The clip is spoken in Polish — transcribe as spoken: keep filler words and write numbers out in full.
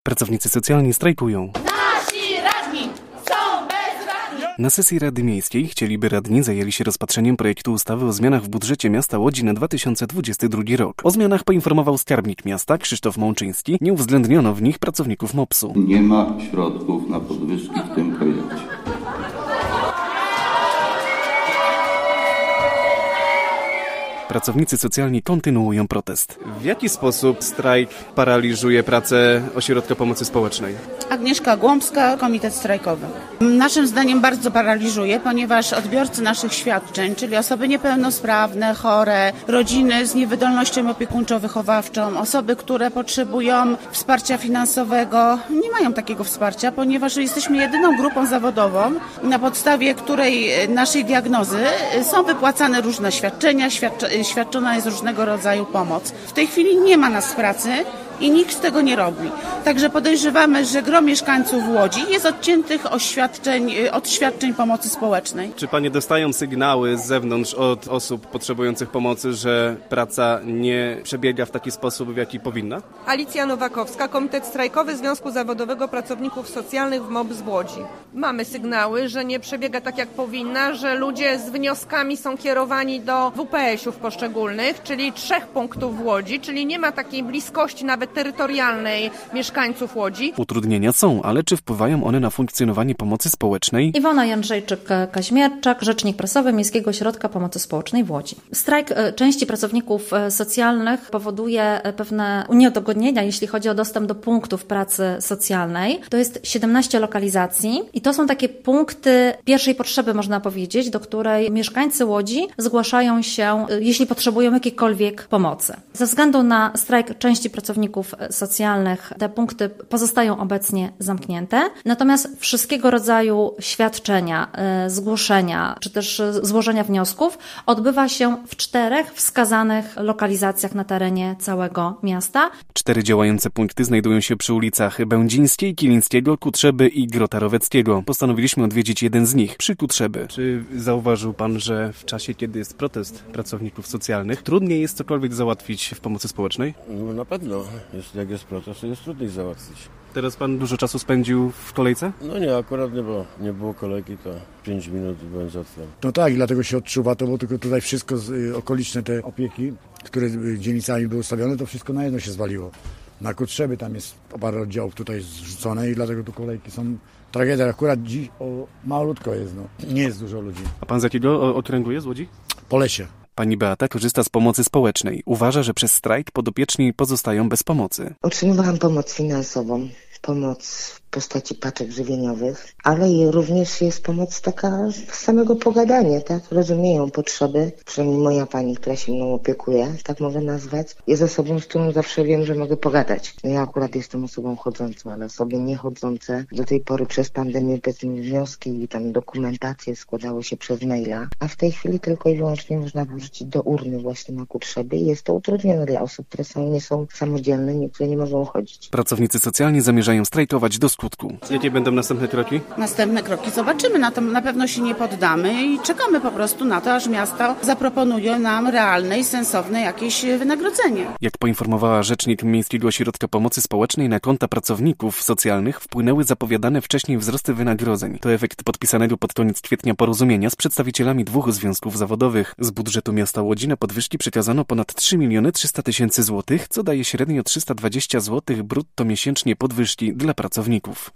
Pracownicy socjalni strajkują. Nasi radni są bezradni! Na sesji Rady Miejskiej chcieliby radni zajęli się rozpatrzeniem projektu ustawy o zmianach w budżecie miasta Łodzi na dwa tysiące dwudziesty drugi rok. O zmianach poinformował skarbnik miasta Krzysztof Mączyński. Nie uwzględniono w nich pracowników mopsu. Nie ma środków na podwyżki w tym projekcie. Pracownicy socjalni kontynuują protest. W jaki sposób strajk paraliżuje pracę Ośrodka Pomocy Społecznej? Agnieszka Głąbska, Komitet Strajkowy. Naszym zdaniem bardzo paraliżuje, ponieważ odbiorcy naszych świadczeń, czyli osoby niepełnosprawne, chore, rodziny z niewydolnością opiekuńczo-wychowawczą, osoby, które potrzebują wsparcia finansowego, nie mają takiego wsparcia, ponieważ jesteśmy jedyną grupą zawodową, na podstawie której naszej diagnozy są wypłacane różne świadczenia, świadczenia świadczona jest różnego rodzaju pomoc. W tej chwili nie ma nas w pracy i nikt z tego nie robi. Także podejrzewamy, że gro mieszkańców Łodzi jest odciętych od świadczeń, od świadczeń pomocy społecznej. Czy panie dostają sygnały z zewnątrz od osób potrzebujących pomocy, że praca nie przebiega w taki sposób, w jaki powinna? Alicja Nowakowska, Komitet Strajkowy Związku Zawodowego Pracowników Socjalnych w MOP z Łodzi. Mamy sygnały, że nie przebiega tak jak powinna, że ludzie z wnioskami są kierowani do W P S-ów poszczególnych, czyli trzech punktów w Łodzi, czyli nie ma takiej bliskości nawet terytorialnej mieszkańców Łodzi. Utrudnienia są, ale czy wpływają one na funkcjonowanie pomocy społecznej? Iwona Jędrzejczyk-Kaźmierczak, rzecznik prasowy Miejskiego Ośrodka Pomocy Społecznej w Łodzi. Strajk części pracowników socjalnych powoduje pewne niedogodnienia, jeśli chodzi o dostęp do punktów pracy socjalnej. To jest siedemnaście lokalizacji i to są takie punkty pierwszej potrzeby, można powiedzieć, do której mieszkańcy Łodzi zgłaszają się, jeśli potrzebują jakiejkolwiek pomocy. Ze względu na strajk części pracowników socjalnych te punkty pozostają obecnie zamknięte, natomiast wszystkiego rodzaju świadczenia, zgłoszenia czy też złożenia wniosków odbywa się w czterech wskazanych lokalizacjach na terenie całego miasta. Cztery działające punkty znajdują się przy ulicach Będzińskiej, Kilińskiego, Kutrzeby i Grota Roweckiego. Postanowiliśmy odwiedzić jeden z nich, przy Kutrzeby. Czy zauważył pan, że w czasie, kiedy jest protest pracowników socjalnych, trudniej jest cokolwiek załatwić w pomocy społecznej? No na pewno. Jest, jak jest protest, to jest trudniej załatwić. Teraz pan dużo czasu spędził w kolejce? No nie, akurat nie było. Nie było kolejki, to pięć minut byłem załatwiony. No tak, i dlatego się odczuwa to, bo tylko tutaj wszystko z, y, okoliczne te opieki, które y, dzielnicami były ustawione, to wszystko na jedno się zwaliło. Na Kutrzeby tam jest parę oddziałów tutaj zrzucone i dlatego tu kolejki są tragedia. Akurat dziś o, malutko jest, no. Nie jest dużo ludzi. A pan z jakiego okręgu jest, z Łodzi? Polesie. Pani Beata korzysta z pomocy społecznej. Uważa, że przez strajk podopieczni pozostają bez pomocy. Otrzymywałam pomoc finansową, pomoc w postaci paczek żywieniowych, ale i również jest pomoc taka samego pogadania, tak? Rozumieją potrzeby, przynajmniej moja pani, która się mną opiekuje, tak mogę nazwać, jest osobą, z którą zawsze wiem, że mogę pogadać. No ja akurat jestem osobą chodzącą, ale osoby niechodzące do tej pory przez pandemię powiedzmy wnioski i tam dokumentacje składało się przez maila, a w tej chwili tylko i wyłącznie można wrzucić do urny właśnie na Kutrzeby i jest to utrudnione dla osób, które są, nie są samodzielne, niektóre nie mogą chodzić. Pracownicy socjalni zamierzają strajkować do skutku. Jakie będą następne kroki? Następne kroki zobaczymy, na, to, na pewno się nie poddamy i czekamy po prostu na to, aż miasto zaproponuje nam realne i sensowne jakieś wynagrodzenie. Jak poinformowała rzecznik Miejskiego Ośrodka Pomocy Społecznej, na konta pracowników socjalnych wpłynęły zapowiadane wcześniej wzrosty wynagrodzeń. To efekt podpisanego pod koniec kwietnia porozumienia z przedstawicielami dwóch związków zawodowych. Z budżetu miasta Łodzi na podwyżki przekazano ponad trzy miliony trzysta tysięcy złotych, co daje średnio trzysta dwadzieścia złotych brutto miesięcznie podwyżki dla pracowników.